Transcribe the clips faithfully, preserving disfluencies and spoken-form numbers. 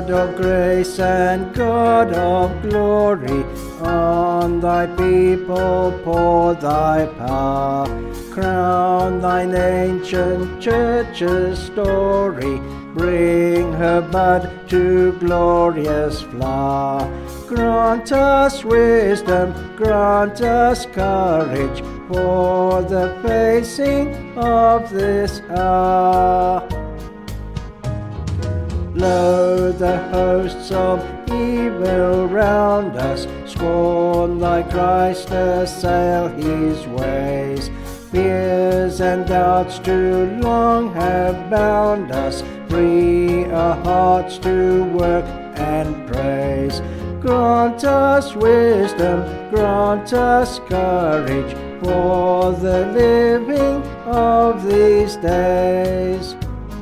God of grace and God of glory, on thy people pour thy power. Crown thine ancient church's story, bring her bud to glorious flower. Grant us wisdom, grant us courage, for the facing of this hour. Lo, the hosts of evil round us scorn thy Christ, assail his ways. Fears and doubts too long have bound us, free our hearts to work and praise. Grant us wisdom, grant us courage, for the living of these days.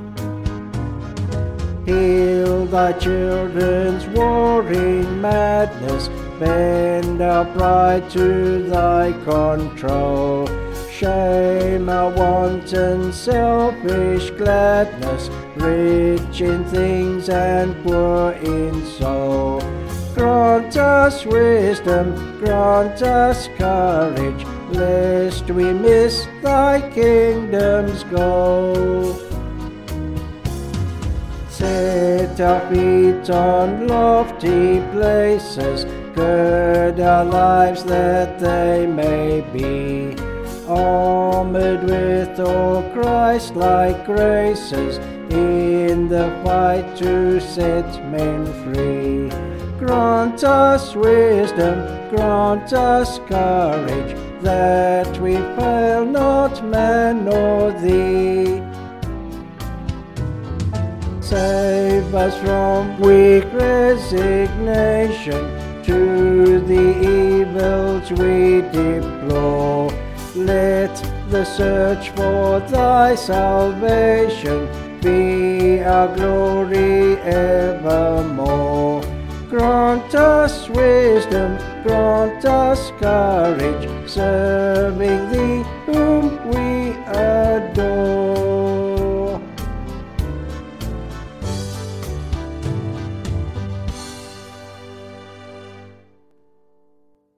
Heal thy children's warring madness, bend our pride to thy control. Shame our wanton selfish gladness, rich in things and poor in soul. Grant us wisdom, grant us courage, lest we miss thy kingdom's goal. Set our feet on lofty places, gird our lives that they may be armored with all Christ-like graces, in the fight to set men free. Grant us wisdom, grant us courage, that we fail not man nor thee. Save us from weak resignation to the evils we deplore. Let the search for thy salvation be our glory evermore. Grant us wisdom, grant us courage, serving thee